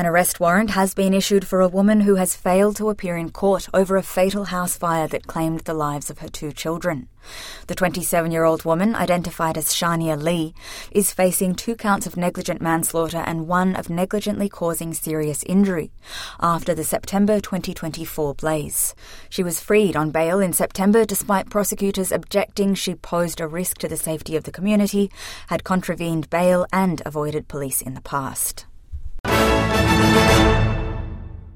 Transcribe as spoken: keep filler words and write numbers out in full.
arrest warrant has been issued for a woman who has failed to appear in court over a fatal house fire that claimed the lives of her two children. The twenty-seven-year-old woman, identified as Shania Lee, is facing two counts of negligent manslaughter and one of negligently causing serious injury after the September twenty twenty-four blaze. She was freed on bail in September despite prosecutors objecting she posed a risk to the safety of the community, had contravened bail and avoided police in the past.